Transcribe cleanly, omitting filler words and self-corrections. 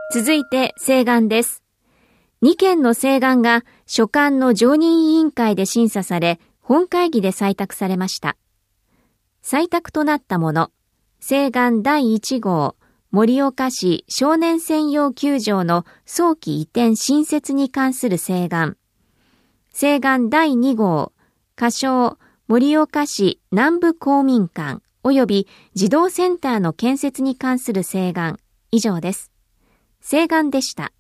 続いて請願です。2件の請願が所管の常任委員会で審査され、本会議で採択されました。採択となったもの、請願第1号、盛岡市少年専用球場の早期移転新設に関する請願。請願第2号、仮称盛岡市南部公民館及び児童センターの建設に関する請願。以上です。請願でした。